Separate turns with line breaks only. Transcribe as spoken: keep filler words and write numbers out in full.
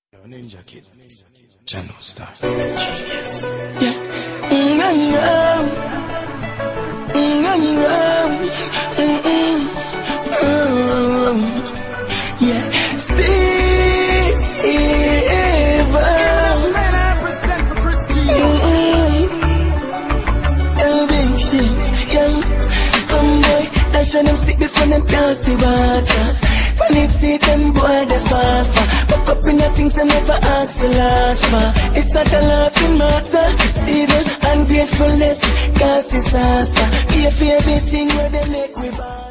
Ninja Kid, Channel Star.
Genius. Yeah. Mm-hmm. Mm-hmm. Mm-hmm. Yeah. Steve. Mm-hmm. Elevation. Yeah. Some boy dash when them stick before them can't see water. Funny see them boy they fall for. Fuck up in the things I never ask a lot for. It's not a laughing matter. It's even ungratefulness. Cause it's asa. Be a favorite thing where they make me bad.